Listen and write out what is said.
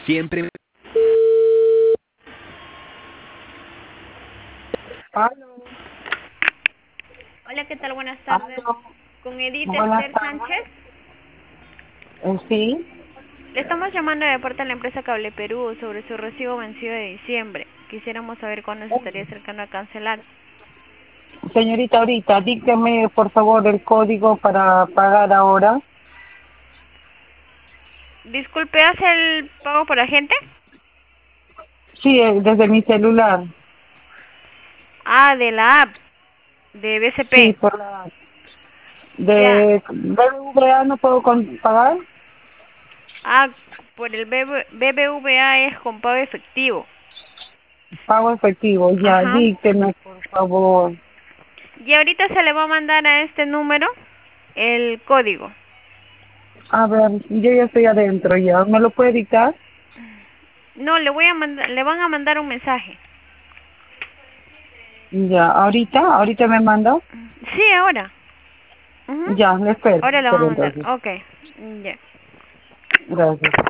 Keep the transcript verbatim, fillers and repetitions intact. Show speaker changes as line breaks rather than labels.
Siempre.
Aló,
Hola, ¿qué tal? Buenas tardes.
aló,
Con Edith
buenas
Esther
tardes.
Sánchez.
Eh, sí,
Le estamos llamando de parte de la empresa Cable Perú sobre su recibo vencido de diciembre. Quisiéramos saber cuándo se estaría acercando a cancelar.
señorita, ahorita, dígame por favor el código para pagar ahora.
Disculpe, ¿hace el pago por agente?
Sí, eh, desde mi celular.
Ah, de la app, de
Sí,
B C P.
por la...
Ya.
De B B V A no puedo con- pagar.
Ah, por el B B B B V A es con pago efectivo.
Pago efectivo, ya,
Ajá.
dígame por favor.
Y ahorita se le va a mandar a este número el código.
A ver, yo ya estoy adentro ya. ¿Me lo puede dictar?
No, le voy a mandar, le van a mandar un mensaje.
Ya, ahorita, ahorita me manda.
Sí, ahora. Ujú.
Ya, le espero, le
Ahora lo van
espero
a mandar.
entonces.
Ok. Ya.
Gracias.